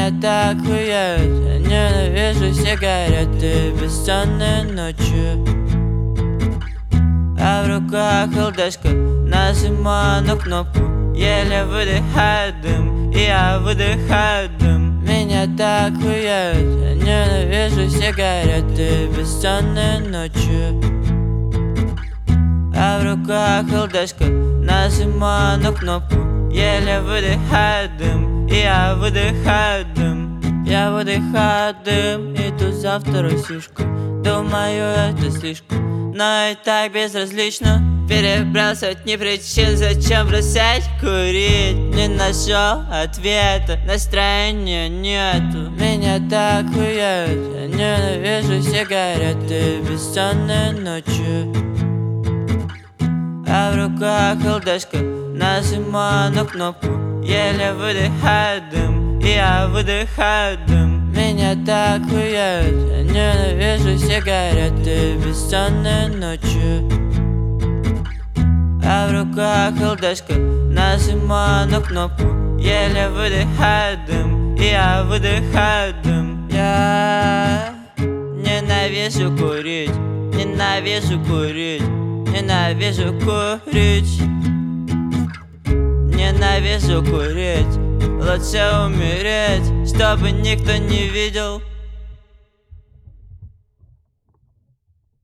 Меня так хуяют, я ненавижу сигареты, бессонные ночи. А в руках ЛДшка, нажимаю на кнопку, еле выдыхаю дым, и я выдыхаю дым. Меня так хуяют, я ненавижу сигареты, бессонные ночи. А в руках ЛДшка, нажимаю на кнопку, еле выдыхаю дым, и я выдыхаю дым. Я выдыхаю дым, иду за второй сишкой. Думаю, это слишком, но и так безразлично. Перебрасывать не причин, зачем бросать курить. Не нашел ответа, настроения нету. Меня так хуяют, я ненавижу сигареты, бессонные ночи. А в руках ЛДшка, нажимаю на кнопку, еле выдыхаю дым, и я выдыхаю дым. Меня так хуяют, я ненавижу сигареты, бессонные ночи. А в руках ЛДшка, нажимаю на кнопку, еле выдыхаю дым, и я выдыхаю дым. Я ненавижу курить, ненавижу курить, ненавижу курить, ненавижу курить. Лучше умереть, чтобы никто не видел.